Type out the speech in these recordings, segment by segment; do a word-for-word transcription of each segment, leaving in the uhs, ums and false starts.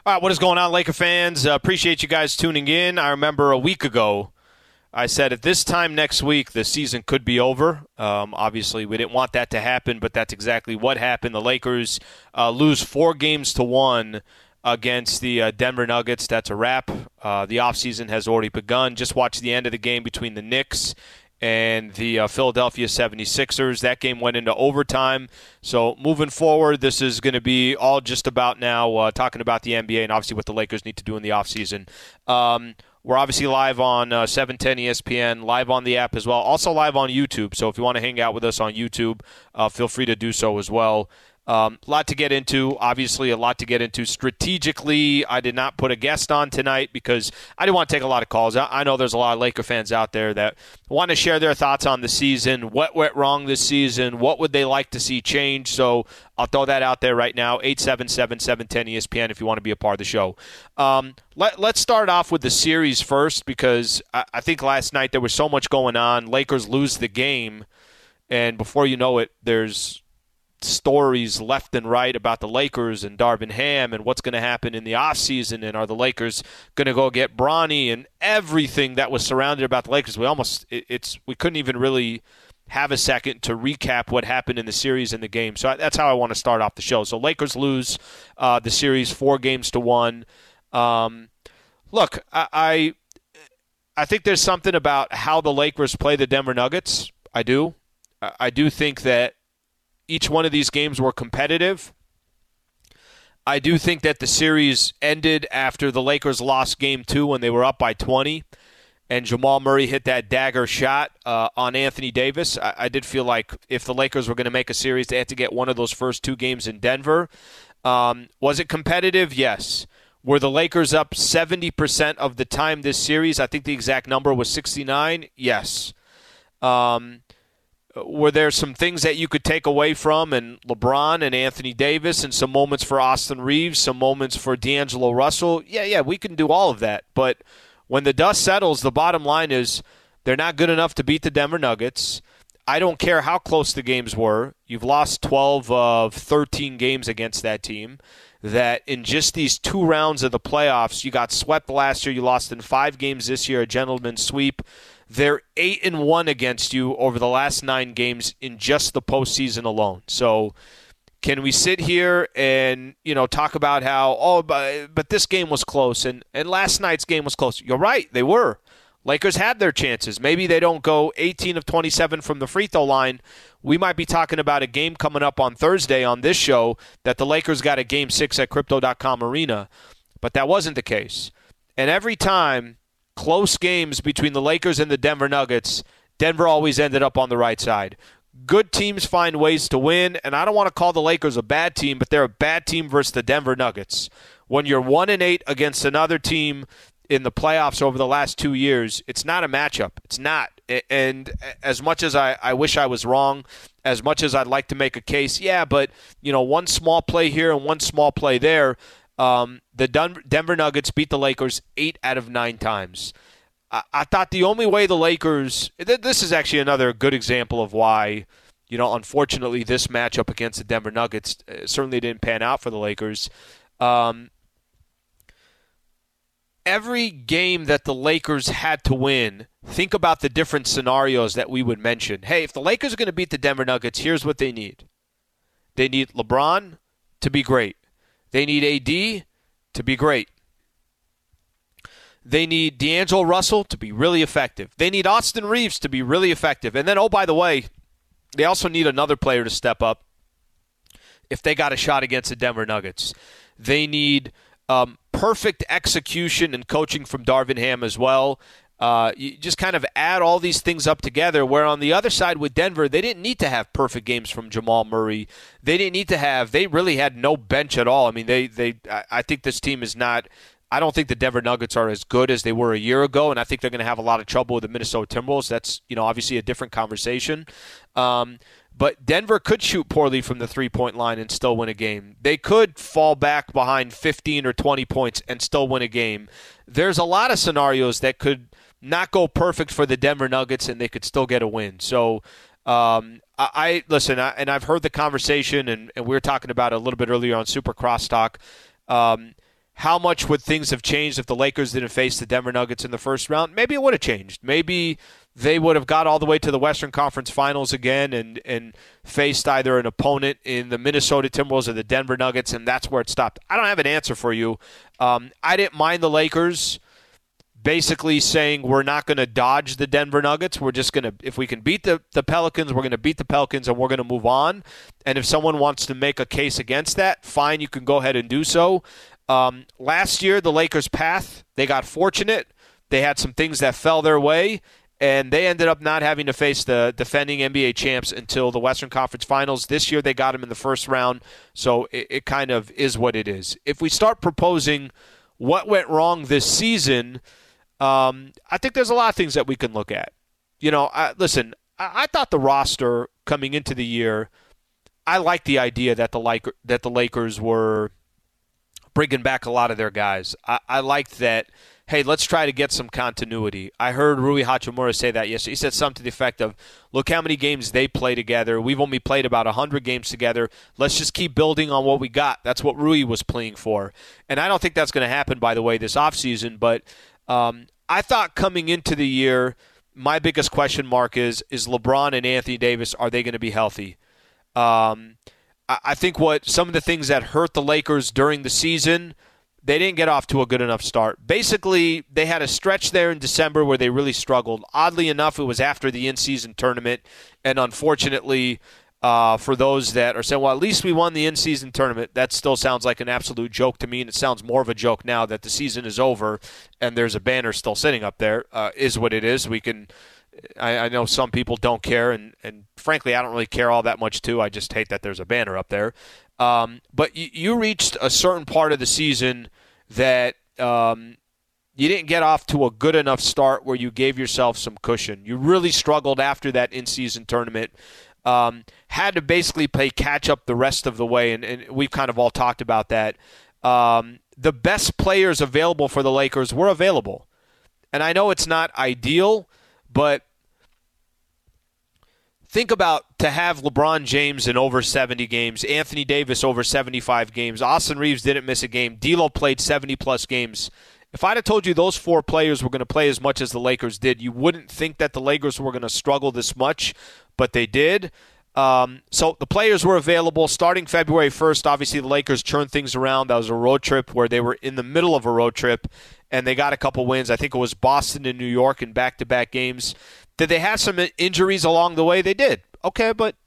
All right, what is going on, Laker fans? Uh, appreciate you guys tuning in. I remember a week ago I said at this time next week the season could be over. Um, obviously, we didn't want that to happen, but that's exactly what happened. The Lakers uh, lose four games to one against the uh, Denver Nuggets. That's a wrap. Uh, the offseason has already begun. Just watch the end of the game between the Knicks and the uh, Philadelphia seventy-sixers. That game went into overtime. So moving forward, this is going to be all just about now uh, talking about the N B A and obviously what the Lakers need to do in the offseason. Um, we're obviously live on uh, seven ten E S P N, live on the app as well, also live on YouTube. So if you want to hang out with us on YouTube, uh, feel free to do so as well. Um, a lot to get into, obviously a lot to get into. Strategically, I did not put a guest on tonight because I didn't want to take a lot of calls. I, I know there's a lot of Laker fans out there that want to share their thoughts on the season, what went wrong this season, what would they like to see change. So I'll throw that out there right now, eight seven seven, seven one zero E S P N if you want to be a part of the show. Um, let, let's start off with the series first because I, I think last night there was so much going on. Lakers lose the game, and before you know it, there's stories left and right about the Lakers and Darvin Ham and what's going to happen in the offseason, and are the Lakers going to go get Bronny, and everything that was surrounded about the Lakers. We almost it, it's we couldn't even really have a second to recap what happened in the series and the game. So that's how I want to start off the show. So Lakers lose uh, the series four games to one. Um, look, I, I I think there's something about how the Lakers play the Denver Nuggets. I do. I do think that each one of these games were competitive. I do think that the series ended after the Lakers lost game two when they were up by twenty, and Jamal Murray hit that dagger shot uh, on Anthony Davis. I, I did feel like if the Lakers were going to make a series, they had to get one of those first two games in Denver. Um, was it competitive? Yes. Were the Lakers up seventy percent of the time this series? I think the exact number was sixty-nine. Yes. Um Were there some things that you could take away from, and LeBron and Anthony Davis, and some moments for Austin Reeves, some moments for D'Angelo Russell? Yeah, yeah, we can do all of that. But when the dust settles, the bottom line is they're not good enough to beat the Denver Nuggets. I don't care how close the games were. You've lost twelve of thirteen games against that team. That in just these two rounds of the playoffs, you got swept last year. You lost in five games this year, a gentleman's sweep. They're eight and one against you over the last nine games in just the postseason alone. So, can we sit here and you know talk about how oh, but, but this game was close and and last night's game was close? You're right, they were. Lakers had their chances. Maybe they don't go eighteen of twenty-seven from the free throw line. We might be talking about a game coming up on Thursday on this show that the Lakers got a game six at Crypto dot com Arena, but that wasn't the case. And every time close games between the Lakers and the Denver Nuggets, Denver always ended up on the right side. Good teams find ways to win, and I don't want to call the Lakers a bad team, but they're a bad team versus the Denver Nuggets. When you're one and eight against another team in the playoffs over the last two years, it's not a matchup. It's not. And as much as I, I wish I was wrong, as much as I'd like to make a case, yeah, but you know, one small play here and one small play there. Um, the Denver Nuggets beat the Lakers eight out of nine times. I, I thought the only way the Lakers – this is actually another good example of why, you know, unfortunately this matchup against the Denver Nuggets certainly didn't pan out for the Lakers. Um, every game that the Lakers had to win, think about the different scenarios that we would mention. Hey, if the Lakers are going to beat the Denver Nuggets, here's what they need. They need LeBron to be great. They need A D to be great. They need D'Angelo Russell to be really effective. They need Austin Reeves to be really effective. And then, oh, by the way, they also need another player to step up if they got a shot against the Denver Nuggets. They need um, perfect execution and coaching from Darvin Ham as well. Uh, you just kind of add all these things up together, where on the other side with Denver, they didn't need to have perfect games from Jamal Murray. They didn't need to have – they really had no bench at all. I mean, they, they I think this team is not – I don't think the Denver Nuggets are as good as they were a year ago, and I think they're going to have a lot of trouble with the Minnesota Timberwolves. That's, you know, obviously a different conversation. Um, but Denver could shoot poorly from the three-point line and still win a game. They could fall back behind fifteen or twenty points and still win a game. There's a lot of scenarios that could – not go perfect for the Denver Nuggets, and they could still get a win. So, um, I, I listen, I, and I've heard the conversation, and, and we were talking about it a little bit earlier on Super Crosstalk. Um, how much would things have changed if the Lakers didn't face the Denver Nuggets in the first round? Maybe it would have changed. Maybe they would have got all the way to the Western Conference Finals again and, and faced either an opponent in the Minnesota Timberwolves or the Denver Nuggets, and that's where it stopped. I don't have an answer for you. Um, I didn't mind the Lakers basically saying we're not going to dodge the Denver Nuggets. We're just going to, if we can beat the, the Pelicans, we're going to beat the Pelicans and we're going to move on. And if someone wants to make a case against that, fine, you can go ahead and do so. Um, last year, the Lakers' path, they got fortunate. They had some things that fell their way, and they ended up not having to face the defending N B A champs until the Western Conference Finals. This year, they got them in the first round, so it, it kind of is what it is. If we start proposing what went wrong this season, um, I think there's a lot of things that we can look at. You know, I, listen, I, I thought the roster coming into the year, I liked the idea that the Laker, that the Lakers were bringing back a lot of their guys. I, I liked that, hey, let's try to get some continuity. I heard Rui Hachimura say that yesterday. He said something to the effect of, look how many games they play together. We've only played about one hundred games together. Let's just keep building on what we got. That's what Rui was playing for. And I don't think that's going to happen, by the way, this offseason. But um, I thought coming into the year, my biggest question mark is, is LeBron and Anthony Davis, are they going to be healthy? Um I think what some of the things that hurt the Lakers during the season, they didn't get off to a good enough start. Basically, they had a stretch there in December where they really struggled. Oddly enough, it was after the in-season tournament, and unfortunately, uh, for those that are saying, well, at least we won the in-season tournament, that still sounds like an absolute joke to me, and it sounds more of a joke now that the season is over and there's a banner still sitting up there. Uh, is what it is. We can... I, I know some people don't care, and, and frankly, I don't really care all that much, too. I just hate that there's a banner up there. Um, but you, you reached a certain part of the season that um, you didn't get off to a good enough start where you gave yourself some cushion. You really struggled after that in-season tournament. Um, had to basically play catch-up the rest of the way, and, and we've kind of all talked about that. Um, the best players available for the Lakers were available. And I know it's not ideal, but think about to have LeBron James in over seventy games, Anthony Davis over seventy-five games, Austin Reeves didn't miss a game, D'Lo played seventy-plus games. If I'd have told you those four players were going to play as much as the Lakers did, you wouldn't think that the Lakers were going to struggle this much, but they did. Um, so the players were available starting February first. Obviously, the Lakers turned things around. That was a road trip where they were in the middle of a road trip, and they got a couple wins. I think it was Boston and New York in back-to-back games. Did they have some injuries along the way? They did. Okay, but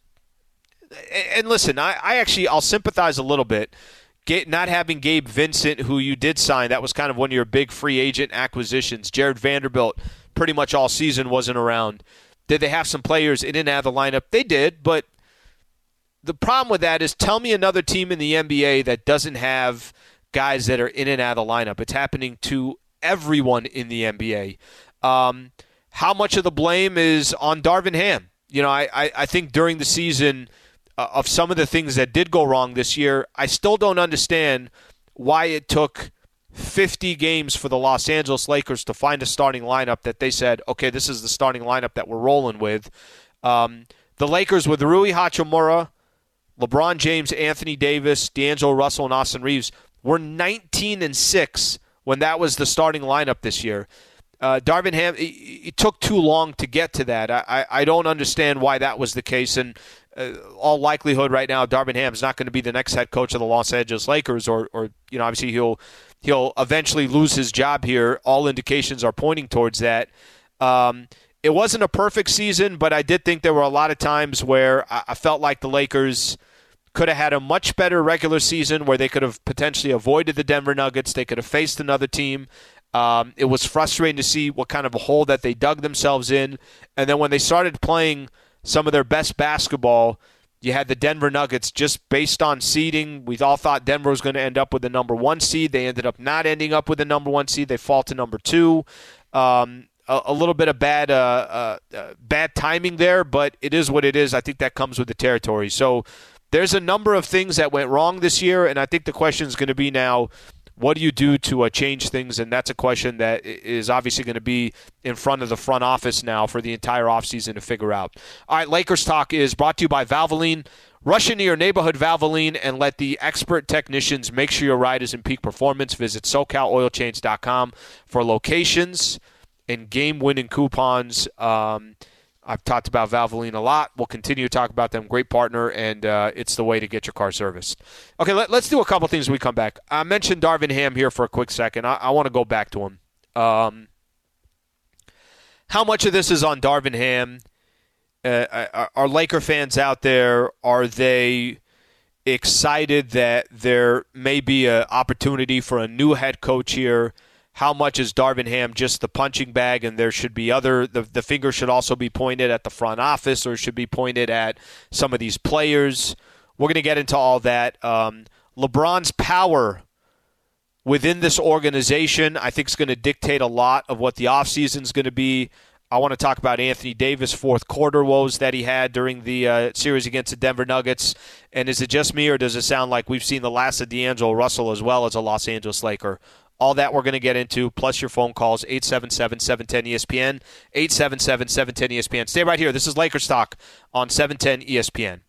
and listen, I, I actually I'll sympathize a little bit. Get, not having Gabe Vincent, who you did sign, that was kind of one of your big free agent acquisitions. Jared Vanderbilt, pretty much all season wasn't around. Did they have some players in and out of the lineup? They did, but the problem with that is tell me another team in the N B A that doesn't have guys that are in and out of the lineup. It's happening to everyone in the N B A. Um, how much of the blame is on Darvin Ham? You know, I, I, I think during the season uh, of some of the things that did go wrong this year, I still don't understand why it took fifty games for the Los Angeles Lakers to find a starting lineup that they said, okay, this is the starting lineup that we're rolling with. Um, the Lakers with Rui Hachimura, LeBron James, Anthony Davis, D'Angelo Russell, and Austin Reeves were nineteen and six when that was the starting lineup this year. Uh, Darvin Ham, it, it took too long to get to that. I, I, I don't understand why that was the case, and uh, all likelihood right now, Darvin Ham is not going to be the next head coach of the Los Angeles Lakers, or, or you know, obviously he'll he'll eventually lose his job here. All indications are pointing towards that. Um, it wasn't a perfect season, but I did think there were a lot of times where I, I felt like the Lakers could have had a much better regular season where they could have potentially avoided the Denver Nuggets. They could have faced another team. Um, it was frustrating to see what kind of a hole that they dug themselves in. And then when they started playing some of their best basketball, you had the Denver Nuggets just based on seeding. We all thought Denver was going to end up with the number one seed. They ended up not ending up with the number one seed. They fall to number two. Um, a, a little bit of bad uh, uh, uh, bad timing there, but it is what it is. I think that comes with the territory. So there's a number of things that went wrong this year, and I think the question is going to be now, what do you do to uh, change things? And that's a question that is obviously going to be in front of the front office now for the entire offseason to figure out. All right, Lakers Talk is brought to you by Valvoline. Rush into your neighborhood Valvoline and let the expert technicians make sure your ride is in peak performance. Visit socal oil change dot com for locations and game-winning coupons. Um, I've talked about Valvoline a lot. We'll continue to talk about them. Great partner, and uh, it's the way to get your car serviced. Okay, let, let's do a couple things when we come back. I mentioned Darvin Ham here for a quick second. I, I want to go back to him. Um, how much of this is on Darvin Ham? Uh, are Laker fans out there, are they excited that there may be an opportunity for a new head coach here? How much is Darvin Ham just the punching bag, and there should be other the, – the finger should also be pointed at the front office or should be pointed at some of these players? We're going to get into all that. Um, LeBron's power within this organization I think is going to dictate a lot of what the offseason is going to be. I want to talk about Anthony Davis' fourth quarter woes that he had during the uh, series against the Denver Nuggets. And is it just me, or does it sound like we've seen the last of D'Angelo Russell as well as a Los Angeles Laker? All that we're going to get into, plus your phone calls, eight seven seven, seven one zero, E S P N, eight seven seven, seven one zero, E S P N. Stay right here. This is Lakers Talk on seven ten E S P N.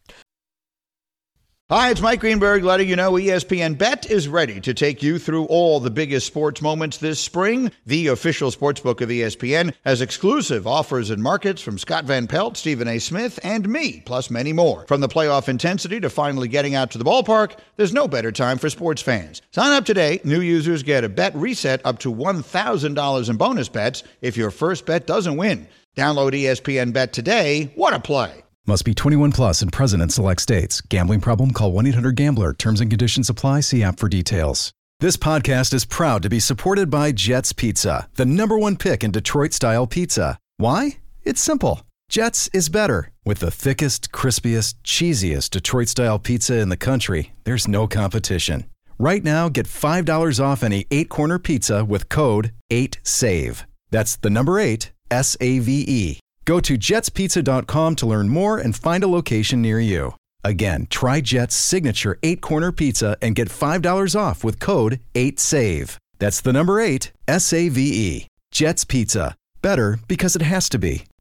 Hi, it's Mike Greenberg letting you know E S P N Bet is ready to take you through all the biggest sports moments this spring. The official sportsbook of E S P N has exclusive offers and markets from Scott Van Pelt, Stephen A. Smith, and me, plus many more. From the playoff intensity to finally getting out to the ballpark, there's no better time for sports fans. Sign up today. New users get a bet reset up to one thousand dollars in bonus bets if your first bet doesn't win. Download E S P N Bet today. What a play. Must be twenty-one plus and present in select states. Gambling problem? Call one eight hundred gambler. Terms and conditions apply. See app for details. This podcast is proud to be supported by Jets Pizza, the number one pick in Detroit-style pizza. Why? It's simple. Jets is better. With the thickest, crispiest, cheesiest Detroit-style pizza in the country, there's no competition. Right now, get five dollars off any eight-corner pizza with code eight save. That's the number eight, S A V E. Go to jets pizza dot com to learn more and find a location near you. Again, try Jet's signature eight-corner pizza and get five dollars off with code eight save. That's the number eight, S A V E. Jet's Pizza. Better because it has to be.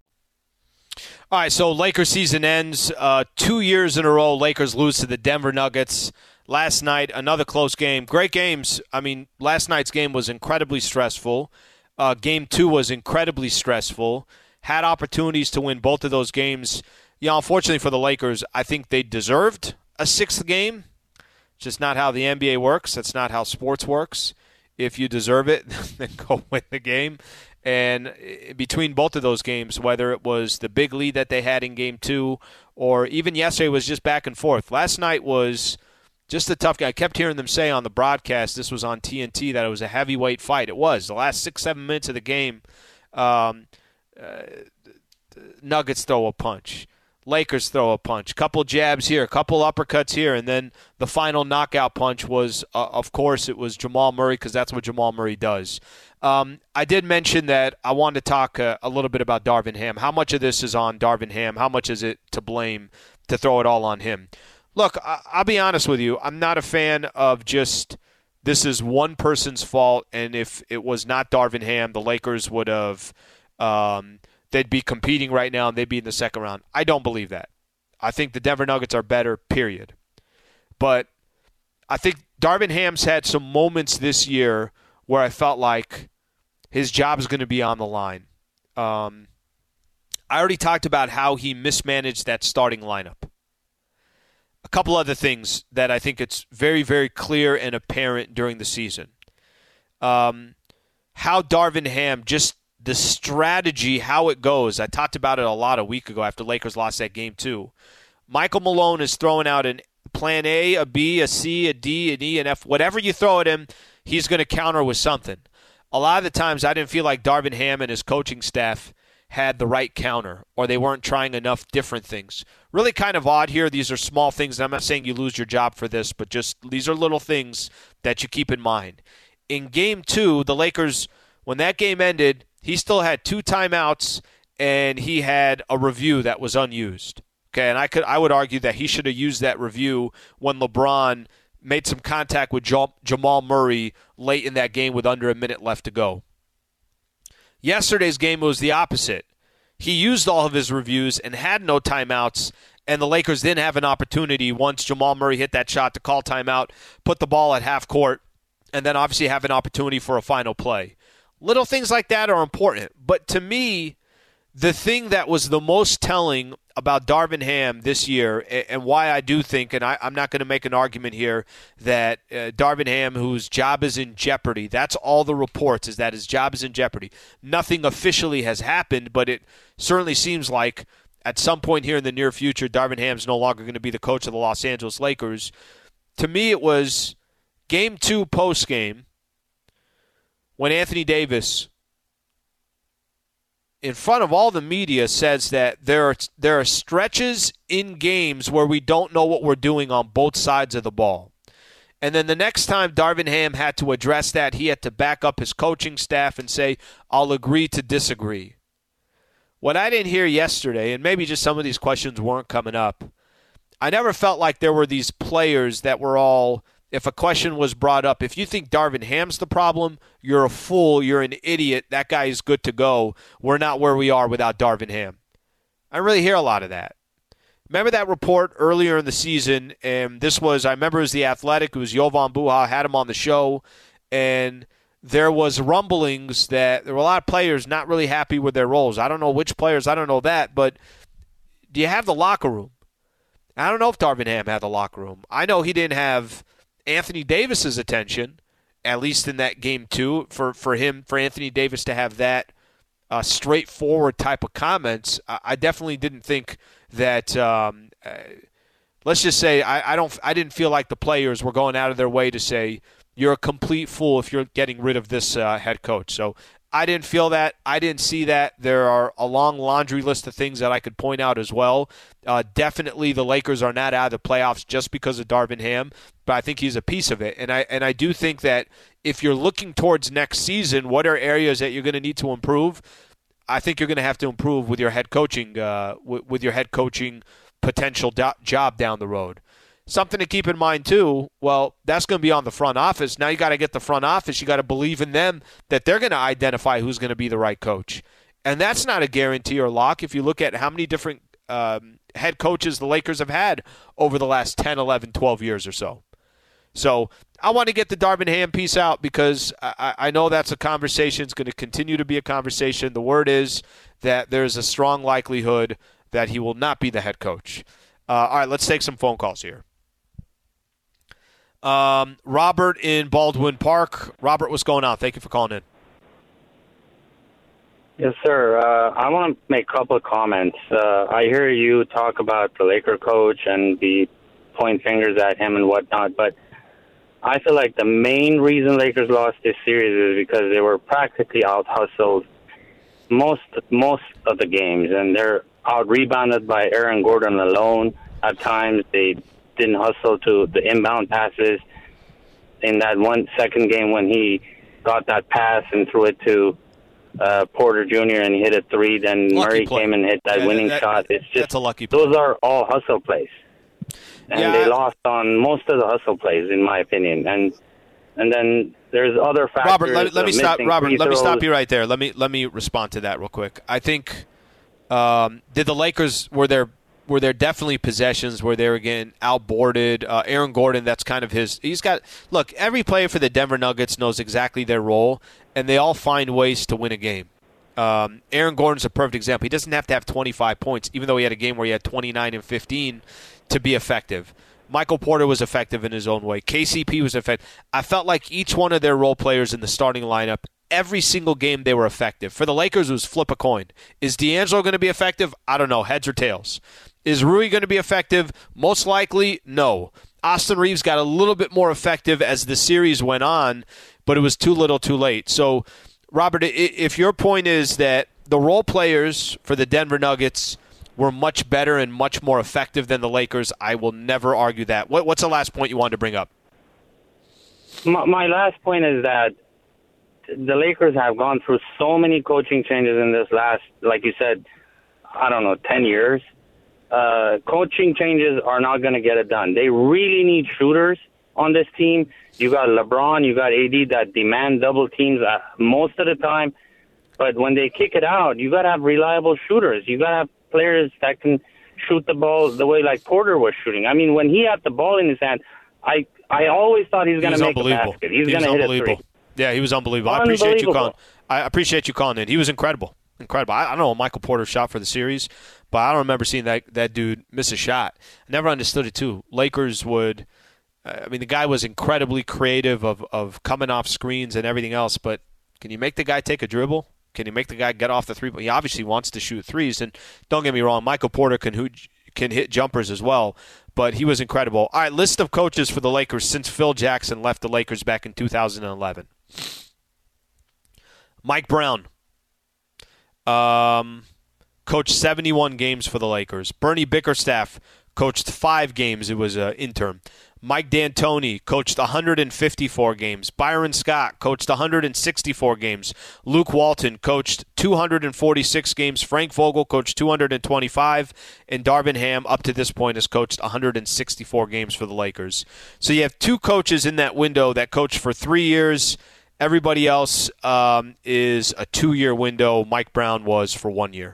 All right, so Lakers season ends. Uh, two years in a row, Lakers lose to the Denver Nuggets. Last night, another close game. Great games. I mean, last night's game was incredibly stressful. Uh, game two was incredibly stressful. Had opportunities to win both of those games. You know, unfortunately for the Lakers, I think they deserved a sixth game. It's just not how the N B A works. That's not how sports works. If you deserve it, then go win the game. And between both of those games, whether it was the big lead that they had in game two or even yesterday was just back and forth. Last night was just a tough game. I kept hearing them say on the broadcast, this was on T N T, that it was a heavyweight fight. It was. The last six, seven minutes of the game, um, Uh, Nuggets throw a punch. Lakers throw a punch. Couple jabs here, couple uppercuts here, and then the final knockout punch was, uh, of course, it was Jamal Murray, because that's what Jamal Murray does. Um, I did mention that I wanted to talk uh, a little bit about Darvin Ham. How much of this is on Darvin Ham? How much is it to blame to throw it all on him? Look, I- I'll be honest with you. I'm not a fan of just this is one person's fault, and if it was not Darvin Ham, the Lakers would have Um, they'd be competing right now and they'd be in the second round. I don't believe that. I think the Denver Nuggets are better, period. But I think Darvin Ham's had some moments this year where I felt like his job is going to be on the line. Um, I already talked about how he mismanaged that starting lineup. A couple other things that I think it's very, very clear and apparent during the season. Um, how Darvin Ham just the strategy, how it goes. I talked about it a lot a week ago after Lakers lost that game too. Michael Malone is throwing out a plan A, a B, a C, a D, an E, an F. Whatever you throw at him, he's going to counter with something. A lot of the times I didn't feel like Darvin Ham and his coaching staff had the right counter, or they weren't trying enough different things. Really kind of odd here. These are small things. I'm not saying you lose your job for this, but just these are little things that you keep in mind. In game two, the Lakers, when that game ended, he still had two timeouts, and he had a review that was unused. Okay, and I could I would argue that he should have used that review when LeBron made some contact with Jamal Murray late in that game with under a minute left to go. Yesterday's game was the opposite. He used all of his reviews and had no timeouts, And the Lakers didn't have an opportunity once Jamal Murray hit that shot to call timeout, put the ball at half court, and then obviously have an opportunity for a final play. Little things like that are important. But to me, the thing that was the most telling about Darvin Ham this year, and why I do think, and I, I'm not going to make an argument here, that uh, Darvin Ham, whose job is in jeopardy, that's all the reports, is that his job is in jeopardy. Nothing officially has happened, but it certainly seems like at some point here in the near future, Darvin Ham's no longer going to be the coach of the Los Angeles Lakers. To me, it was game two post-game when Anthony Davis, in front of all the media, says that there are there are stretches in games where we don't know what we're doing on both sides of the ball. And then the next time Darvin Ham had to address that, he had to back up his coaching staff and say, I'll agree to disagree. What I didn't hear yesterday, and maybe just some of these questions weren't coming up, I never felt like there were these players that were all, if a question was brought up, if you think Darvin Ham's the problem, you're a fool, you're an idiot, that guy is good to go. We're not where we are without Darvin Ham. I don't really hear a lot of that. Remember that report earlier in the season, and this was, I remember it was The Athletic, it was Jovan Buha, had him on the show, and there was rumblings that there were a lot of players not really happy with their roles. I don't know which players, I don't know that, but do you have the locker room? I don't know if Darvin Ham had the locker room. I know he didn't have Anthony Davis's attention, at least in that game two, for, for him, for Anthony Davis to have that uh, straightforward type of comments. I, I definitely didn't think that. Um, uh, let's just say I, I don't. I didn't feel like the players were going out of their way to say you're a complete fool if you're getting rid of this uh, head coach. So I didn't feel that. I didn't see that. There are a long laundry list of things that I could point out as well. Uh, definitely the Lakers are not out of the playoffs just because of Darvin Ham, but I think he's a piece of it. And I and I do think that if you're looking towards next season, what are areas that you're going to need to improve? I think you're going to have to improve with your head coaching, uh, with, with your head coaching potential do- job down the road. Something to keep in mind, too, well, that's going to be on the front office. Now you got to get the front office. You got to believe in them that they're going to identify who's going to be the right coach. And that's not a guarantee or lock if you look at how many different um, head coaches the Lakers have had over the last ten, eleven, twelve years or so. So I want to get the Darvin Ham piece out because I, I know that's a conversation. It's going to continue to be a conversation. The word is that there's a strong likelihood that he will not be the head coach. Uh, all right, let's take some phone calls here. Um, Robert in Baldwin Park. Robert, what's going on? Thank you for calling in. Yes, sir. Uh, I want to make a couple of comments. Uh, I hear you talk about the Laker coach and be point fingers at him and whatnot, but I feel like the main reason Lakers lost this series is because they were practically out-hustled most most of the games, and they're out-rebounded by Aaron Gordon alone. At times, they didn't hustle to the inbound passes. In that one second game when he got that pass and threw it to uh, Porter Junior and he hit a three, then lucky Murray play. came and hit that yeah, winning that, shot. It's just that's a lucky play. Those are all hustle plays. And yeah. they lost on most of the hustle plays, in my opinion. And and then there's other factors. Robert, let, let me stop. Robert, let me stop you right there. Let me let me respond to that real quick. I think um, did the Lakers were there were there definitely possessions where they were getting outboarded. Uh, Aaron Gordon, that's kind of his. He's got look. Every player for the Denver Nuggets knows exactly their role, and they all find ways to win a game. Um, Aaron Gordon's a perfect example. He doesn't have to have twenty-five points, even though he had a game where he had twenty-nine and fifteen. To be effective. Michael Porter was effective in his own way. K C P was effective. I felt like each one of their role players in the starting lineup, every single game they were effective. For the Lakers, it was flip a coin. Is D'Angelo going to be effective? I don't know. Heads or tails. Is Rui going to be effective? Most likely, no. Austin Reeves got a little bit more effective as the series went on, but it was too little too late. So, Robert, if your point is that the role players for the Denver Nuggets were much better and much more effective than the Lakers, I will never argue that. What, what's the last point you wanted to bring up? My, my last point is that the Lakers have gone through so many coaching changes in this last, like you said, I don't know, ten years. Uh, coaching changes are not going to get it done. They really need shooters on this team. You got LeBron, you got A D that demand double teams uh, most of the time. But when they kick it out, you got to have reliable shooters. You got to have players that can shoot the ball the way like Porter was shooting. I mean, when he had the ball in his hand, I I always thought he was going to make a basket. He was, was going to hit a three. Yeah, he was unbelievable. I appreciate you calling. I appreciate you calling in. He was incredible. Incredible. I, I don't know what Michael Porter shot for the series, but I don't remember seeing that, that dude miss a shot. I never understood it, too. Lakers would – I mean, the guy was incredibly creative of, of coming off screens and everything else, but can you make the guy take a dribble? Can you make the guy get off the three? He obviously wants to shoot threes, and don't get me wrong, Michael Porter can, who, can hit jumpers as well, but he was incredible. All right, list of coaches for the Lakers since Phil Jackson left the Lakers back in two thousand eleven. Mike Brown. Um, coached seventy-one games for the Lakers. Bernie Bickerstaff coached five games. It was an interim. Mike D'Antoni coached one hundred fifty-four games. Byron Scott coached one hundred sixty-four games. Luke Walton coached two hundred forty-six games. Frank Vogel coached two hundred twenty-five. And Darvin Ham, up to this point, has coached one hundred sixty-four games for the Lakers. So you have two coaches in that window that coached for three years. Everybody else um, is a two-year window. Mike Brown was for one year.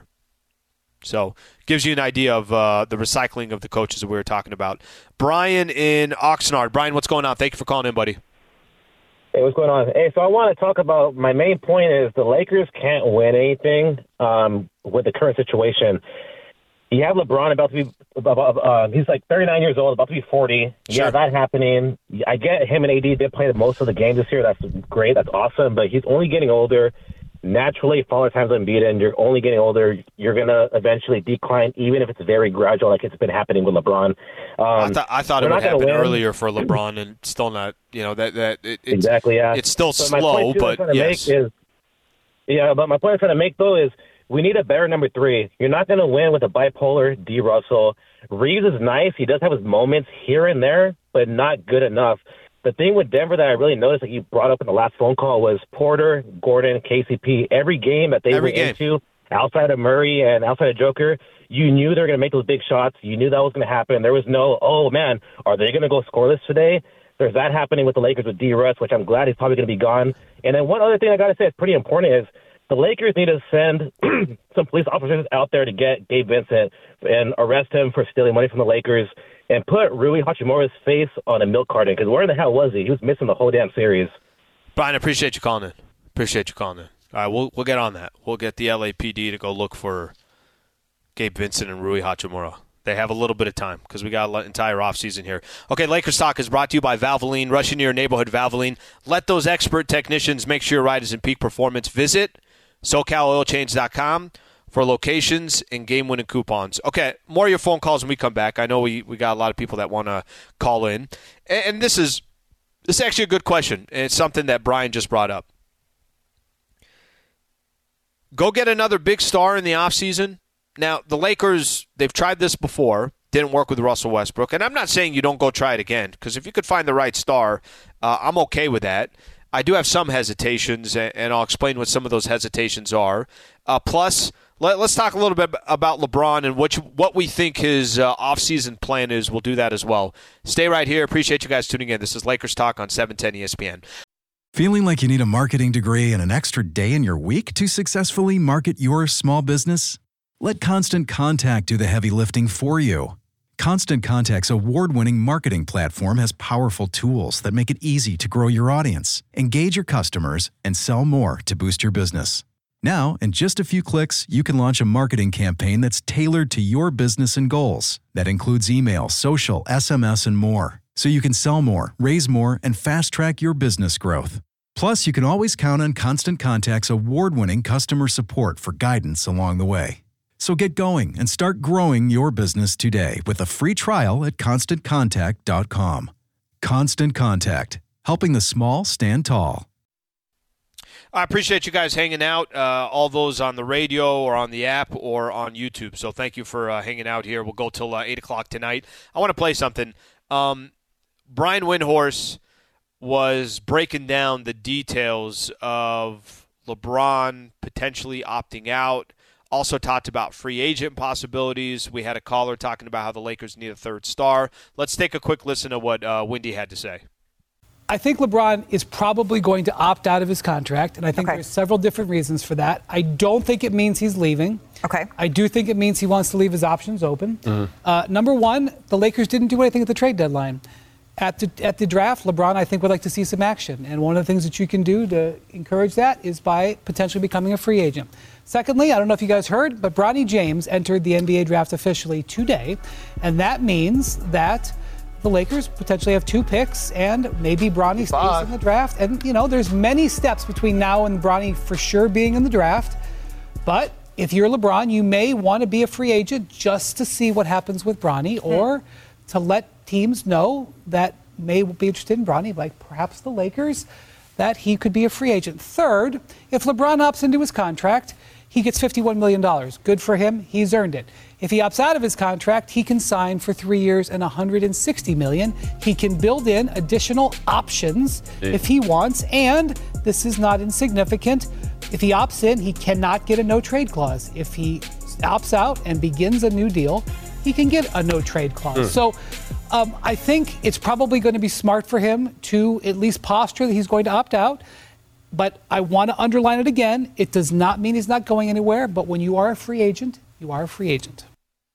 So gives you an idea of uh, the recycling of the coaches that we were talking about. Brian in Oxnard. Brian, what's going on? Thank you for calling in, buddy. Hey, what's going on? Hey, so I want to talk about, my main point is the Lakers can't win anything um, with the current situation. You have LeBron about to be, uh, he's like thirty-nine years old, about to be forty. Sure. Yeah, that happening. I get him and A D did play most of the game this year. That's great. That's awesome. But he's only getting older. Naturally, Father Time's unbeaten. You're only getting older. You're going to eventually decline, even if it's very gradual, like it's been happening with LeBron. Um, I, th- I thought it would happen earlier for LeBron, and still not, you know, that, that it, it's, exactly, yeah. It's still so slow, but yes. Is, yeah, but my point I'm trying to make, though, is we need a better number three. You're not going to win with a bipolar D. Russell. Reeves is nice. He does have his moments here and there, but not good enough. The thing with Denver that I really noticed, like you brought up in the last phone call, was Porter, Gordon, K C P. Every game that they Every went game. into, outside of Murray and outside of Joker, you knew they were going to make those big shots. You knew that was going to happen. There was no, oh, man, are they going to go scoreless today? There's that happening with the Lakers with D. Russ, which I'm glad he's probably going to be gone. And then one other thing I got to say is pretty important is the Lakers need to send some police officers out there to get Gabe Vincent and arrest him for stealing money from the Lakers and put Rui Hachimura's face on a milk carton, because where the hell was he? He was missing the whole damn series. Brian, I appreciate you calling in. Appreciate you calling in. All right, we'll, we'll get on that. We'll get the L A P D to go look for Gabe Vincent and Rui Hachimura. They have a little bit of time because we got an entire offseason here. Okay, Lakers Talk is brought to you by Valvoline. Rush into your neighborhood Valvoline. Let those expert technicians make sure your ride is in peak performance. Visit SoCal Oil Change dot com for locations and game-winning coupons. Okay, more of your phone calls when we come back. I know we, we got a lot of people that want to call in. And, and this is this is actually a good question, and it's something that Brian just brought up. Go get another big star in the offseason. Now, the Lakers, they've tried this before. Didn't work with Russell Westbrook. And I'm not saying you don't go try it again, because if you could find the right star, uh, I'm okay with that. I do have some hesitations, and I'll explain what some of those hesitations are. Uh, plus, let, let's talk a little bit about LeBron and what, you, what we think his uh, offseason plan is. We'll do that as well. Stay right here. Appreciate you guys tuning in. This is Lakers Talk on seven ten E S P N. Feeling like you need a marketing degree and an extra day in your week to successfully market your small business? Let Constant Contact do the heavy lifting for you. Constant Contact's award-winning marketing platform has powerful tools that make it easy to grow your audience, engage your customers, and sell more to boost your business. Now, in just a few clicks, you can launch a marketing campaign that's tailored to your business and goals. That includes email, social, S M S, and more. So you can sell more, raise more, and fast-track your business growth. Plus, you can always count on Constant Contact's award-winning customer support for guidance along the way. So get going and start growing your business today with a free trial at constant contact dot com. Constant Contact, helping the small stand tall. I appreciate you guys hanging out, uh, all those on the radio or on the app or on YouTube. So thank you for uh, hanging out here. We'll go till uh, eight o'clock tonight. I want to play something. Um, Brian Windhorst was breaking down the details of LeBron potentially opting out. Also talked about free agent possibilities. We had a caller talking about how the Lakers need a third star. Let's take a quick listen to what uh, Windy had to say. I think LeBron is probably going to opt out of his contract, and I think Okay. there's several different reasons for that. I don't think it means he's leaving. Okay. I do think it means he wants to leave his options open. Mm-hmm. Uh, number one, the Lakers didn't do anything at the trade deadline. At the at the draft, LeBron, I think, would like to see some action. And one of the things that you can do to encourage that is by potentially becoming a free agent. Secondly, I don't know if you guys heard, but Bronny James entered the N B A draft officially today. And that means that the Lakers potentially have two picks, and maybe Bronny stays in the draft. And, you know, there's many steps between now and Bronny for sure being in the draft. But if you're LeBron, you may want to be a free agent just to see what happens with Bronny, mm-hmm. or to let teams know that may be interested in Bronny, like perhaps the Lakers, that he could be a free agent. Third, if LeBron opts into his contract, he gets fifty-one million dollars. Good for him. He's earned it. If he opts out of his contract, he can sign for three years and one hundred sixty million dollars. He can build in additional options yeah. if he wants. And this is not insignificant. If he opts in, he cannot get a no-trade clause. If he opts out and begins a new deal, he can get a no-trade clause. Mm. So um, I think it's probably going to be smart for him to at least posture that he's going to opt out. But I want to underline it again. It does not mean he's not going anywhere. But when you are a free agent, you are a free agent.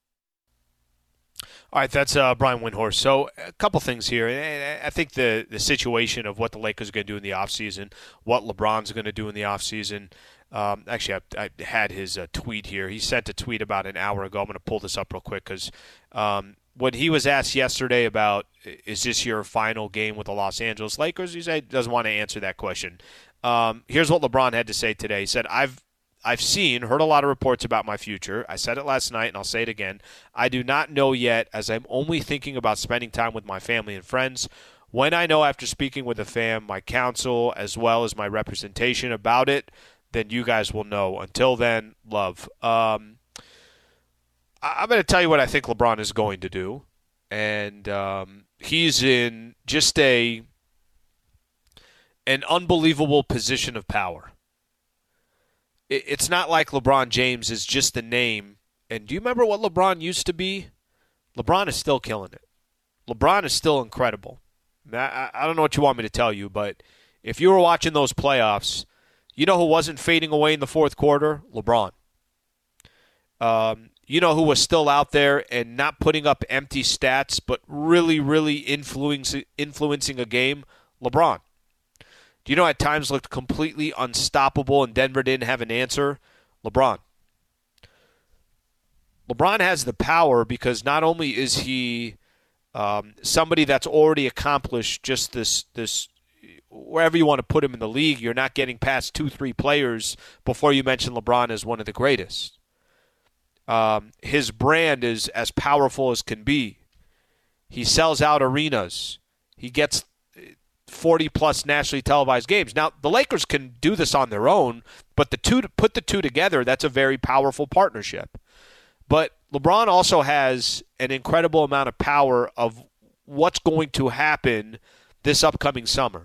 All right, that's uh, Brian Windhorst. So a couple things here. I think the, the situation of what the Lakers are going to do in the offseason, what LeBron's going to do in the offseason. Um, actually, I, I had his uh, tweet here. He sent a tweet about an hour ago. I'm going to pull this up real quick because um, when he was asked yesterday about is this your final game with the Los Angeles Lakers, he said he doesn't want to answer that question. Um, here's what LeBron had to say today. He said, I've I've seen, heard a lot of reports about my future. I said it last night, and I'll say it again. I do not know yet, as I'm only thinking about spending time with my family and friends. When I know after speaking with the fam, my counsel, as well as my representation about it, then you guys will know. Until then, love. Um, I- I'm going to tell you what I think LeBron is going to do. And um, he's in just a an unbelievable position of power. It's not like LeBron James is just a name. And do you remember what LeBron used to be? LeBron is still killing it. LeBron is still incredible. I don't know what you want me to tell you, but if you were watching those playoffs, you know who wasn't fading away in the fourth quarter? LeBron. Um, you know who was still out there and not putting up empty stats, but really, really influencing influencing a game? LeBron. Do you know at times looked completely unstoppable and Denver didn't have an answer? LeBron. LeBron has the power because not only is he um, somebody that's already accomplished just this, this, wherever you want to put him in the league, you're not getting past two, three players before you mention LeBron as one of the greatest. Um, his brand is as powerful as can be. He sells out arenas. He gets forty-plus nationally televised games. Now, the Lakers can do this on their own, but the two put the two together, that's a very powerful partnership. But LeBron also has an incredible amount of power of what's going to happen this upcoming summer.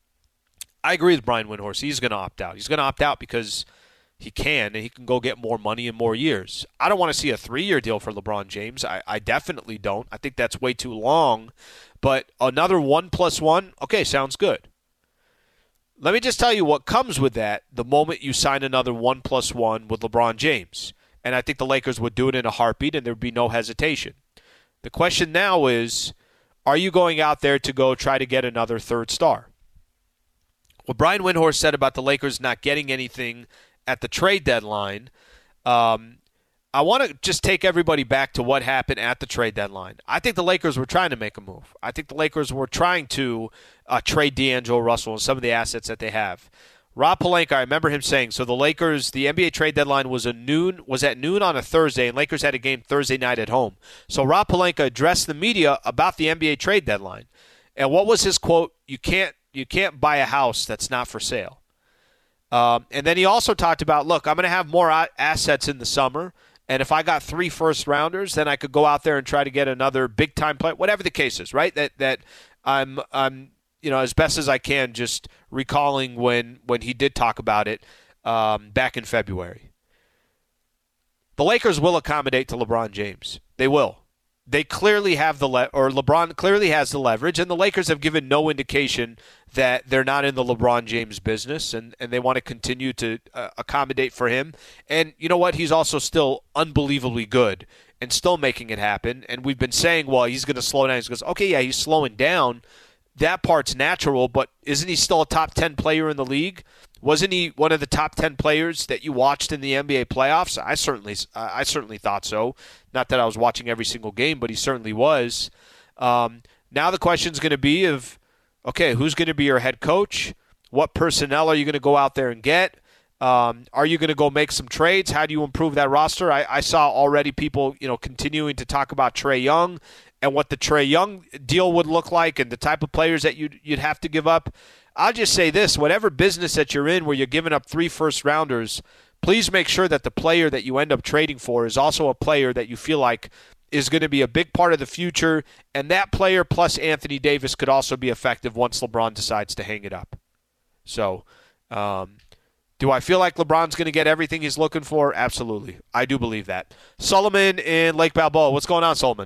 I agree with Brian Windhorst. He's going to opt out. He's going to opt out because he can, and he can go get more money in more years. I don't want to see a three-year deal for LeBron James. I, I definitely don't. I think that's way too long. But another one plus one, okay, sounds good. Let me just tell you what comes with that the moment you sign another one plus one with LeBron James. And I think the Lakers would do it in a heartbeat, and there would be no hesitation. The question now is, are you going out there to go try to get another third star? What Brian Windhorst said about the Lakers not getting anything at the trade deadline, um, I want to just take everybody back to what happened at the trade deadline. I think the Lakers were trying to make a move. I think the Lakers were trying to uh, trade D'Angelo Russell and some of the assets that they have. Rob Pelinka, I remember him saying, so the Lakers, the N B A trade deadline was a noon, was at noon on a Thursday, and Lakers had a game Thursday night at home. So Rob Pelinka addressed the media about the N B A trade deadline. And what was his quote? You can't, you can't buy a house that's not for sale. Um, and then he also talked about, look, I'm going to have more assets in the summer. And if I got three first rounders, then I could go out there and try to get another big time player, whatever the case is, right? That that I'm I'm you know as best as I can just recalling when when he did talk about it um, back in February. The Lakers will accommodate to LeBron James. They will. they clearly have the le- or LeBron clearly has the leverage, and the Lakers have given no indication that they're not in the LeBron James business, and, and they want to continue to uh, accommodate for him. And you know what? He's also still unbelievably good and still making it happen. And we've been saying, well, he's going to slow down. He goes, okay, yeah, he's slowing down. That part's natural, but isn't he still a top ten player in the league? Wasn't he one of the top ten players that you watched in the N B A playoffs? I certainly, I certainly thought so. Not that I was watching every single game, but he certainly was. Um, now the question is going to be of, okay, who's going to be your head coach? What personnel are you going to go out there and get? Um, are you going to go make some trades? How do you improve that roster? I, I saw already people, you know, continuing to talk about Trae Young and what the Trae Young deal would look like and the type of players that you'd, you'd have to give up. I'll just say this, whatever business that you're in where you're giving up three first-rounders, please make sure that the player that you end up trading for is also a player that you feel like is going to be a big part of the future, and that player plus Anthony Davis could also be effective once LeBron decides to hang it up. So, um, do I feel like LeBron's going to get everything he's looking for? Absolutely. I do believe that. Solomon in Lake Balboa. What's going on, Solomon?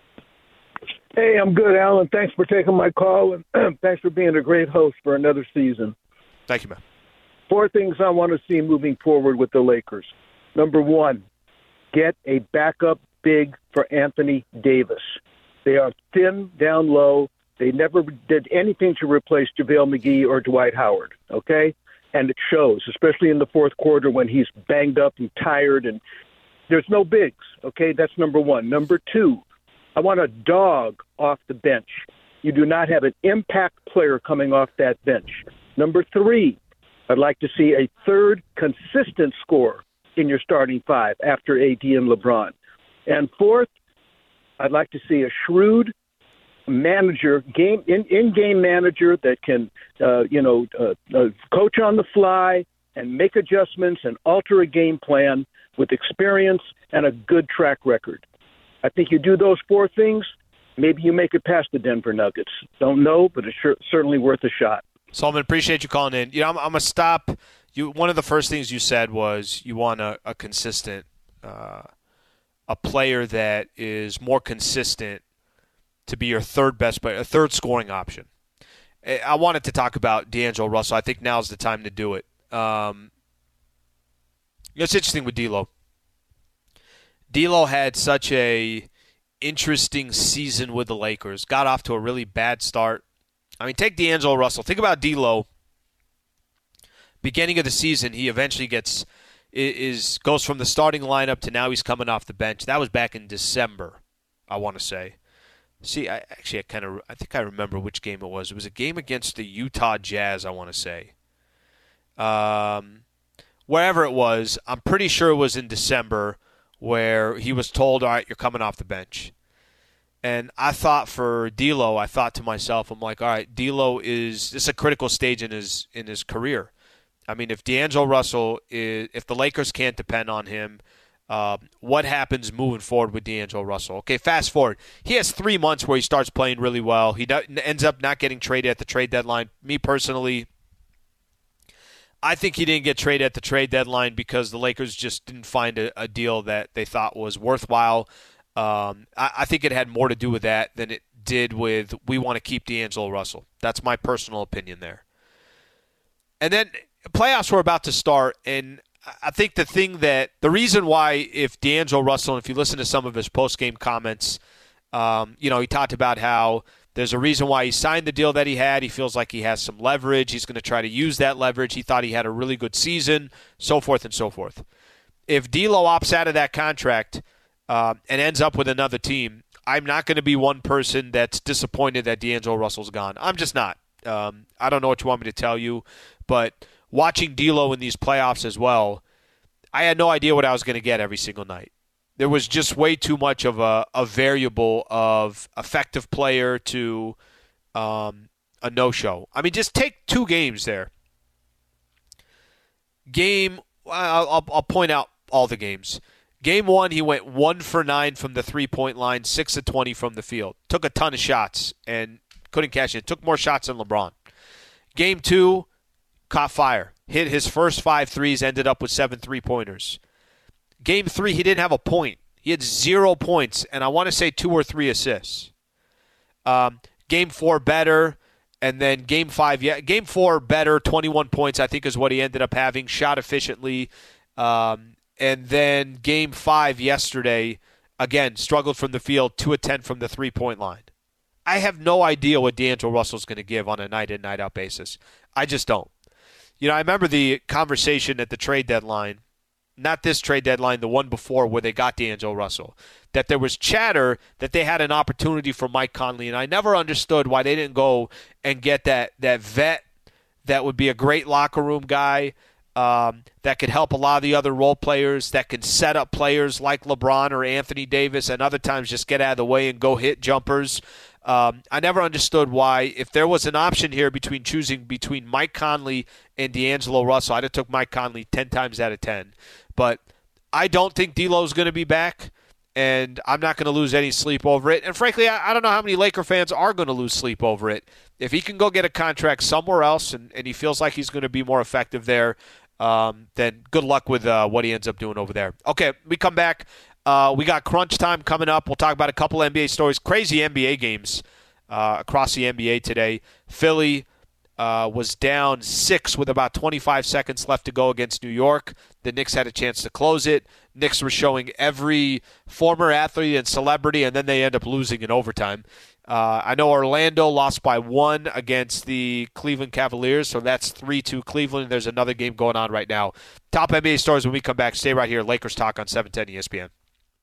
Hey, I'm good, Alan. Thanks for taking my call, and thanks for being a great host for another season. Thank you, man. Four things I want to see moving forward with the Lakers. Number one, get a backup big for Anthony Davis. They are thin down low. They never did anything to replace JaVale McGee or Dwight Howard, okay? And it shows, especially in the fourth quarter when he's banged up and tired, and there's no bigs, okay? That's number one. Number two, I want a dog off the bench. You do not have an impact player coming off that bench. Number three, I'd like to see a third consistent scorer in your starting five after A D and LeBron. And fourth, I'd like to see a shrewd manager, game in, in-game manager that can, uh, you know, uh, uh, coach on the fly and make adjustments and alter a game plan with experience and a good track record. I think you do those four things, maybe you make it past the Denver Nuggets. Don't know, but it's sure, certainly worth a shot. Solomon, appreciate you calling in. You know, I'm, I'm gonna stop. You one of the first things you said was you want a, a consistent, uh, a player that is more consistent to be your third best player, a third scoring option. I wanted to talk about D'Angelo Russell. I think now's the time to do it. Um, you know, it's interesting with D'Lo. D'Lo had such a interesting season with the Lakers. Got off to a really bad start. I mean, take D'Angelo Russell. Think about D'Lo. Beginning of the season, he eventually gets is goes from the starting lineup to now he's coming off the bench. That was back in December, I want to say. See, I actually I kind of I think I remember which game it was. It was a game against the Utah Jazz, I want to say. Um, wherever it was, I'm pretty sure it was in December, where he was told, all right, you're coming off the bench. And I thought for D'Lo, I thought to myself, I'm like, all right, D'Lo is this is a critical stage in his in his career. I mean, if D'Angelo Russell is, if the Lakers can't depend on him, uh, what happens moving forward with D'Angelo Russell? Okay, fast forward. He has three months where he starts playing really well. He do, ends up not getting traded at the trade deadline. Me personally, I think he didn't get traded at the trade deadline because the Lakers just didn't find a, a deal that they thought was worthwhile. Um, I, I think it had more to do with that than it did with we want to keep D'Angelo Russell. That's my personal opinion there. And then playoffs were about to start, and I think the thing that the reason why if D'Angelo Russell, if you listen to some of his post-game comments, um, you know, he talked about how there's a reason why he signed the deal that he had. He feels like he has some leverage. He's going to try to use that leverage. He thought he had a really good season, so forth and so forth. If D'Lo opts out of that contract uh, and ends up with another team, I'm not going to be one person that's disappointed that D'Angelo Russell's gone. I'm just not. Um, I don't know what you want me to tell you, but watching D'Lo in these playoffs as well, I had no idea what I was going to get every single night. There was just way too much of a, a variable of effective player to um, a no-show. I mean, just take two games there. Game, I'll, I'll, I'll point out all the games. Game one, he went one for nine from the three-point line, six of twenty from the field. Took a ton of shots and couldn't catch it. Took more shots than LeBron. Game two, caught fire. Hit his first five threes, ended up with seven three-pointers. Game three, he didn't have a point. He had zero points, and I want to say two or three assists. Um, game four better, and then game five, yeah, game four better, twenty-one points I think is what he ended up having, shot efficiently. Um, and then game five yesterday, again, struggled from the field, two of ten from the three-point line. I have no idea what D'Angelo Russell's going to give on a night-in, night-out basis. I just don't. You know, I remember the conversation at the trade deadline, not this trade deadline, the one before where they got D'Angelo Russell, that there was chatter that they had an opportunity for Mike Conley, and I never understood why they didn't go and get that, that vet that would be a great locker room guy, um, that could help a lot of the other role players, that can set up players like LeBron or Anthony Davis, and other times just get out of the way and go hit jumpers. Um, I never understood why, if there was an option here between choosing between Mike Conley and D'Angelo Russell, I'd have took Mike Conley ten times out of ten. But I don't think D'Lo's going to be back, and I'm not going to lose any sleep over it. And frankly, I, I don't know how many Laker fans are going to lose sleep over it. If he can go get a contract somewhere else and, and he feels like he's going to be more effective there, um, then good luck with uh, what he ends up doing over there. Okay, we come back. Uh, we got crunch time coming up. We'll talk about a couple N B A stories. Crazy N B A games uh, across the N B A today. Philly uh, was down six with about twenty-five seconds left to go against New York. The Knicks had a chance to close it. Knicks were showing every former athlete and celebrity, and then they end up losing in overtime. Uh, I know Orlando lost by one against the Cleveland Cavaliers, so that's three two Cleveland. There's another game going on right now. Top N B A stories when we come back. Stay right here. Lakers Talk on seven ten E S P N.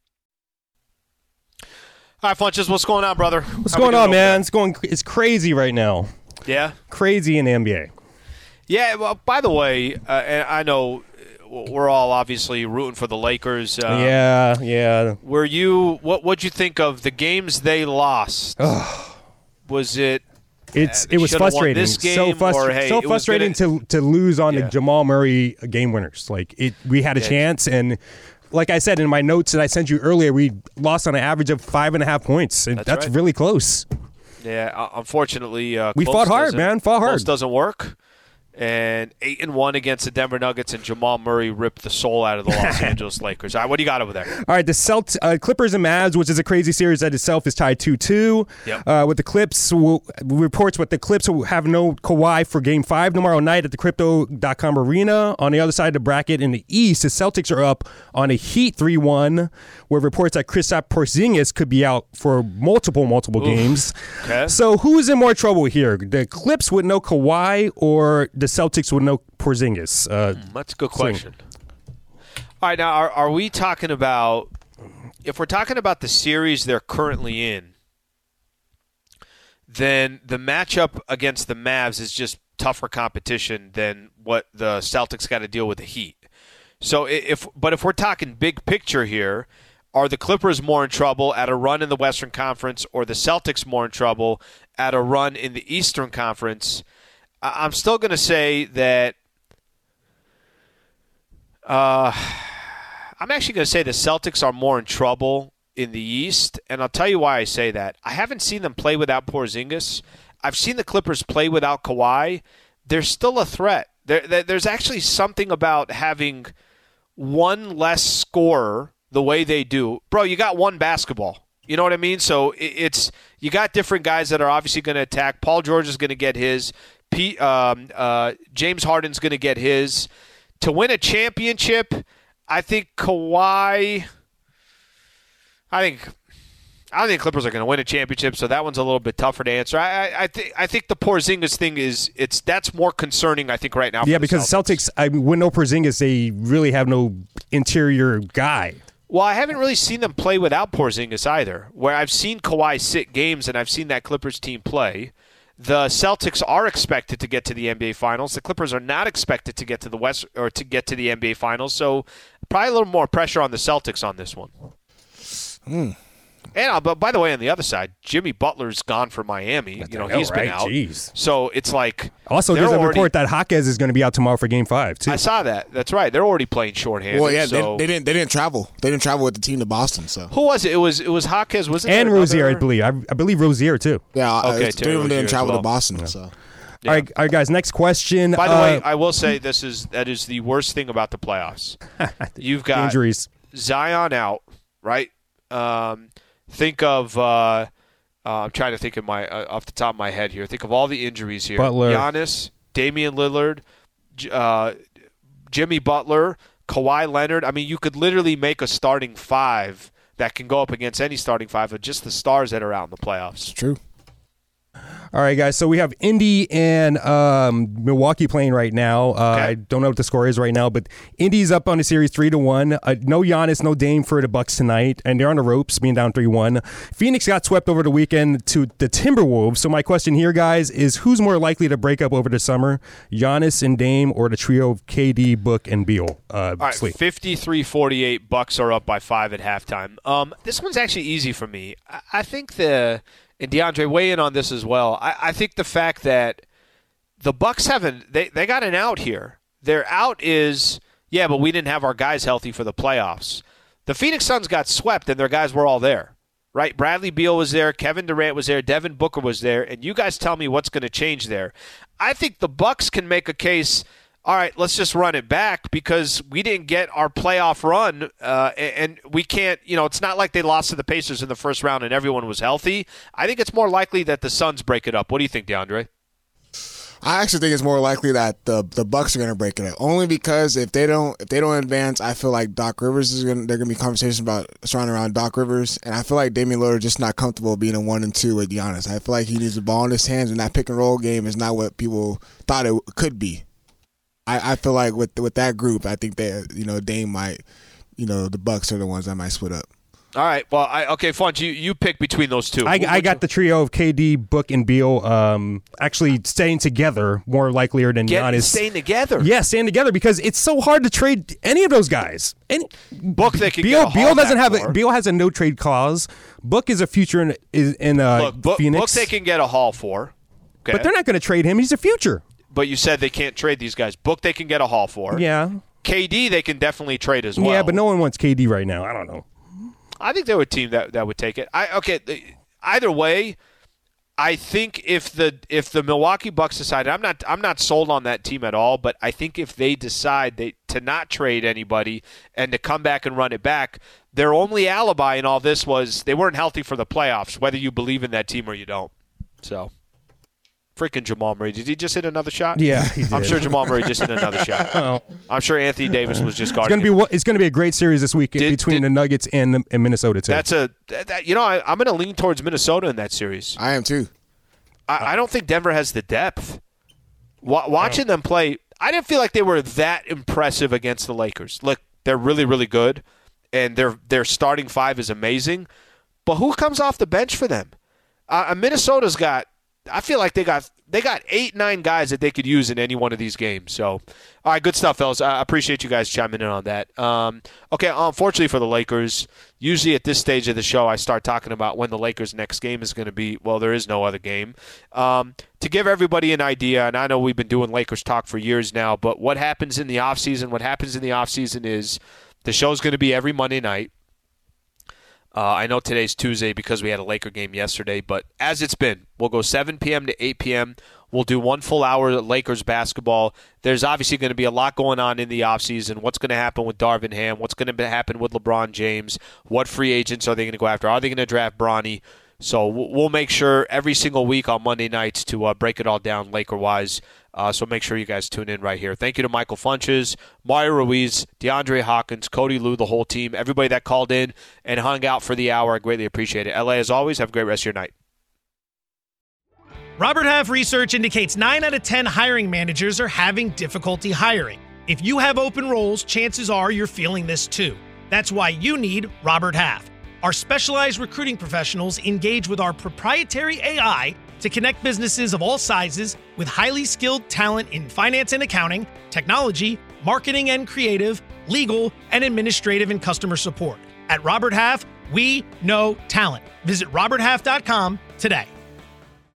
All right, Funches, what's going on, brother? What's How going on, man? There? It's going. It's crazy right now. Yeah? Crazy in the N B A. Yeah, well, by the way, uh, and I know we're all obviously rooting for the Lakers. Um, yeah, yeah. Were you, what what'd you think of the games they lost? Was it... It's It was frustrating. This game, so frustra- or, hey, so frustrating gonna, to, to lose on yeah. the Jamal Murray game winners. Like, it, we had a yeah. chance, and... Like I said in my notes that I sent you earlier, we lost on an average of five and a half points, and that's, that's right. really close. Yeah, unfortunately, uh, we fought hard, man. Fought hard. Close doesn't work. And eight and one against the Denver Nuggets, and Jamal Murray ripped the soul out of the Los Angeles Lakers. All right, what do you got over there? All right, the Celt- uh, Clippers and Mavs, which is a crazy series that itself is tied two two. Yep. Uh, with the Clips, we'll, reports what the Clips will have no Kawhi for Game Five tomorrow night at the Crypto dot com Arena. On the other side of the bracket in the East, the Celtics are up on a Heat three one, where reports that Kristaps Porzingis could be out for multiple, multiple Oof. games. Okay. So who's in more trouble here? The Clips with no Kawhi or the Celtics with no Porzingis? Uh, That's a good question. So. All right, now, are, are we talking about, if we're talking about the series they're currently in, then the matchup against the Mavs is just tougher competition than what the Celtics got to deal with the Heat. So if, but if we're talking big picture here, are the Clippers more in trouble at a run in the Western Conference, or the Celtics more in trouble at a run in the Eastern Conference? I'm still going to say that uh, I'm actually going to say the Celtics are more in trouble in the East, and I'll tell you why I say that. I haven't seen them play without Porzingis. I've seen the Clippers play without Kawhi. They're still a threat. There, there's actually something about having one less scorer the way they do. Bro, you got one basketball. You know what I mean? So it's you got different guys that are obviously going to attack. Paul George is going to get his. Pete, um, uh, James Harden's going to get his. To win a championship, I think Kawhi. I think I don't think Clippers are going to win a championship, so that one's a little bit tougher to answer. I, I, I think I think the Porzingis thing is it's that's more concerning. I think right now. Yeah, for the because Celtics. Celtics, I mean, with no Porzingis, they really have no interior guy. Well, I haven't really seen them play without Porzingis either. Where I've seen Kawhi sit games and I've seen that Clippers team play. The Celtics are expected to get to the N B A Finals. The Clippers are not expected to get to the West or to get to the N B A Finals. So probably a little more pressure on the Celtics on this one. Mm. And uh, but by the way, on the other side, Jimmy Butler's gone for Miami. That's you know, know, he's right? been out. Jeez. So it's like also there's a already, report that Jaquez is going to be out tomorrow for Game Five too. I saw that. That's right. They're already playing shorthanded. Well, yeah, so. they, they didn't. They didn't travel. They didn't travel with the team to Boston. So who was it? It was it was Jaquez. Was it and Rozier? another? I believe. I, I believe Rozier too. Yeah. Okay. Uh, three of them didn't travel well. to Boston. Yeah. So. Yeah. All right, all right, guys. Next question. By the uh, way, I will say this is that is the worst thing about the playoffs. You've got injuries. Zion out. right? Um, think of uh, uh, I'm trying to think of my uh, off the top of my head here. Think of all the injuries here: Butler. Giannis, Damian Lillard, uh, Jimmy Butler, Kawhi Leonard. I mean, you could literally make a starting five that can go up against any starting five of just the stars that are out in the playoffs. It's true. All right, guys. So we have Indy and um, Milwaukee playing right now. Uh, Okay. I don't know what the score is right now, but Indy's up on the series three to one. Uh, no Giannis, no Dame for the Bucks tonight, and they're on the ropes, being down three one. Phoenix got swept over the weekend to the Timberwolves. So my question here, guys, is who's more likely to break up over the summer, Giannis and Dame, or the trio of K D, Book, and Beal? Uh, All right, Sleep. fifty-three forty-eight, Bucks are up by five at halftime. Um, this one's actually easy for me. I, I think the and DeAndre, weigh in on this as well. I, I think the fact that the Bucks haven't they, they got an out here. Their out is yeah, but we didn't have our guys healthy for the playoffs. The Phoenix Suns got swept and their guys were all there. Right? Bradley Beal was there, Kevin Durant was there, Devin Booker was there, and you guys tell me what's going to change there. I think the Bucks can make a case. All right, let's just run it back because we didn't get our playoff run, uh, and we can't, you know, it's not like they lost to the Pacers in the first round and everyone was healthy. I think it's more likely that the Suns break it up. What do you think, DeAndre? I actually think it's more likely that the the Bucks are going to break it up. Only because if they don't if they don't advance, I feel like Doc Rivers is going. They're going to be conversations about surrounding around Doc Rivers, and I feel like Damian Lillard is just not comfortable being a one and two with Giannis. I feel like he needs the ball in his hands, and that pick and roll game is not what people thought it could be. I, I feel like with with that group, I think that you know Dame might, you know, the Bucks are the ones that might split up. All right. Well, I, okay, Funch, you, you pick between those two. I, Who- I which got one? the trio of K D, Book, and Beal um, actually staying together more likelier than Get, Giannis. staying together. Yeah, staying together because it's so hard to trade any of those guys. Any, Book they can Beal, get a Beal haul doesn't back have for. a, Beal has a no trade clause. Book is a future in in, in uh, Look, Book, Phoenix, Book they can get a haul for. Okay. but they're not going to trade him. He's a future. But you said they can't trade these guys. Book they can get a haul for. Yeah, K D they can definitely trade as well. yeah, but no one wants K D right now. I don't know. I think there were a team that, that would take it. I okay. Either way, I think if the if the Milwaukee Bucks decide, I'm not I'm not sold on that team at all. But I think if they decide they to not trade anybody and to come back and run it back, their only alibi in all this was they weren't healthy for the playoffs. Whether you believe in that team or you don't. So. Freaking Jamal Murray. Did he just hit another shot? Yeah, he I'm did. sure Jamal Murray just hit another shot. Oh. I'm sure Anthony Davis was just It's guarding going to be him. what- it's going to be a great series this week Did- between did- the Nuggets and, and Minnesota too. That's a that, that- you know I, I'm going to lean towards Minnesota in that series. I am too. I, I don't think Denver has the depth. Wa- watching them play, I didn't feel like they were that impressive against the Lakers. Look, they're really really good, and their their starting five is amazing. But who comes off the bench for them? Uh, Minnesota's got. I feel like they got they got eight nine guys that they could use in any one of these games. So, all right, good stuff, fellas. I appreciate you guys chiming in on that. Um, okay, unfortunately for the Lakers, usually at this stage of the show, I start talking about when the Lakers' next game is going to be. Well, there is no other game. Um, to give everybody an idea, and I know we've been doing Lakers talk for years now, but what happens in the offseason, what happens in the offseason is the show's going to be every Monday night. Uh, I know today's Tuesday because we had a Laker game yesterday, but as it's been, we'll go seven p.m. to eight p.m. We'll do one full hour of Lakers basketball. There's obviously going to be a lot going on in the offseason. What's going to happen with Darvin Ham? What's going to happen with LeBron James? What free agents are they going to go after? Are they going to draft Bronny? So we'll make sure every single week on Monday nights to uh, break it all down Laker-wise. Uh, so make sure you guys tune in right here. Thank you to Michael Funches, Mario Ruiz, DeAndre Hawkins, Cody Lou, the whole team, everybody that called in and hung out for the hour. I greatly appreciate it. L A, as always, have a great rest of your night. Robert Half research indicates nine out of ten hiring managers are having difficulty hiring. If you have open roles, chances are you're feeling this too. That's why you need Robert Half. Our specialized recruiting professionals engage with our proprietary A I to connect businesses of all sizes with highly skilled talent in finance and accounting, technology, marketing and creative, legal, and administrative and customer support. At Robert Half, we know talent. Visit robert half dot com today.